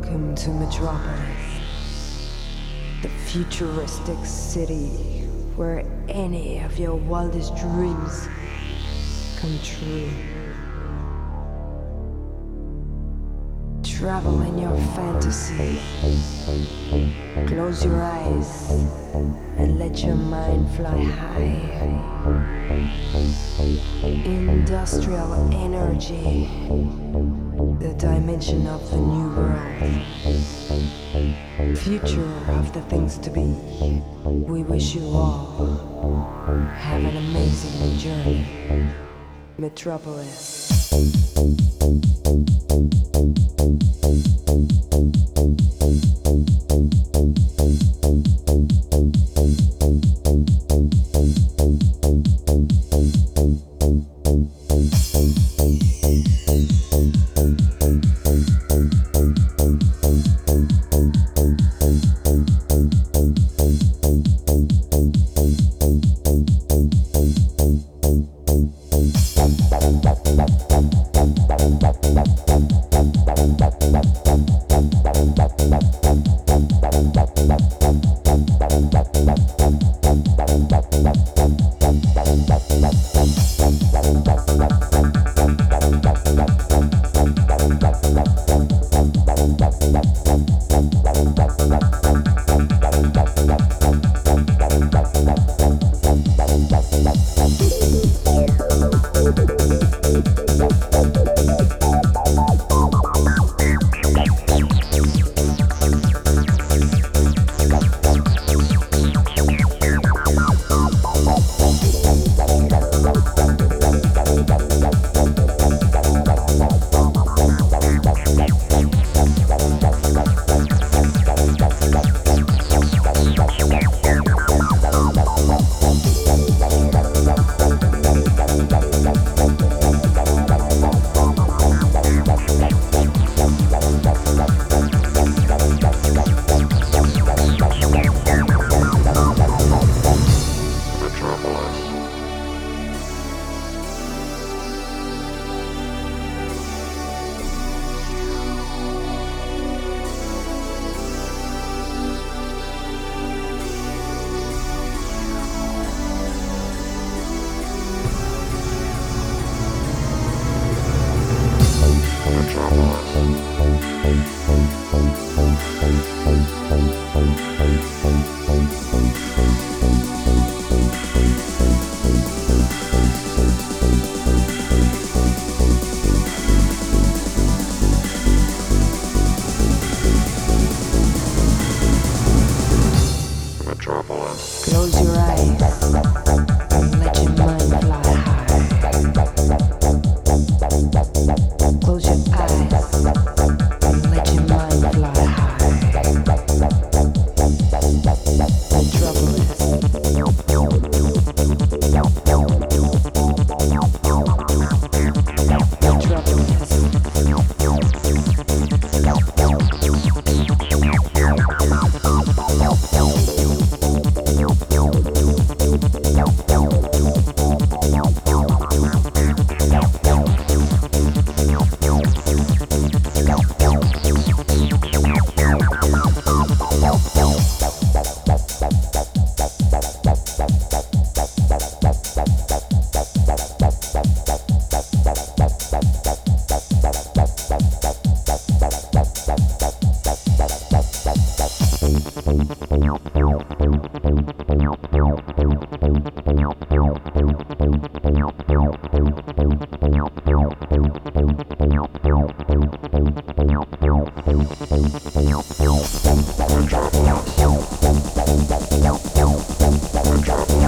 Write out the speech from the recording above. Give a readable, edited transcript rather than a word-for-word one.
Welcome to Metropolis, the futuristic city where any of your wildest dreams come true. Travel in your fantasy. Close your eyes and let your mind fly high. Industrial energy, the dimension of the new world. Future of the things to be. We wish you all have an amazing journey. Metropolis. Close your eyes and let your mind fly high. Close your eyes and let your mind fly high. Metropolis.